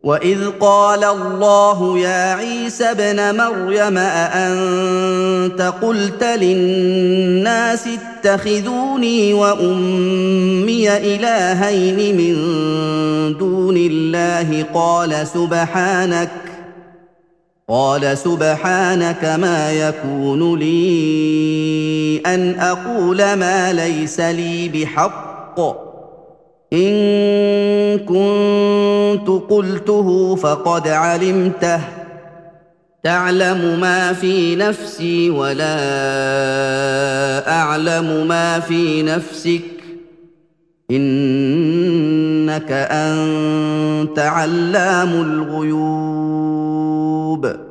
وَإِذْ قَالَ اللَّهُ يَا عِيسَى ابْنَ مَرْيَمَ أَأَنتَ قُلْتَ لِلنَّاسِ اتَّخِذُونِي وَأُمِّيَ إِلَٰهَيْنِ مِن دُونِ اللَّهِ قَالَ سُبْحَانَكَ مَا يَكُونُ لِي أَنْ أَقُولَ مَا لَيْسَ لِي بِحَقٍّ ۚ إِن كُنتُ قُلْتُهُ فَقَدْ عَلِمْتَهُ ۚ تَعْلَمُ مَا فِي نَفْسِي وَلَا أَعْلَمُ مَا فِي نَفْسِكَ ۚ إِنَّكَ أَنتَ عَلَّامُ الْغُيُوبِ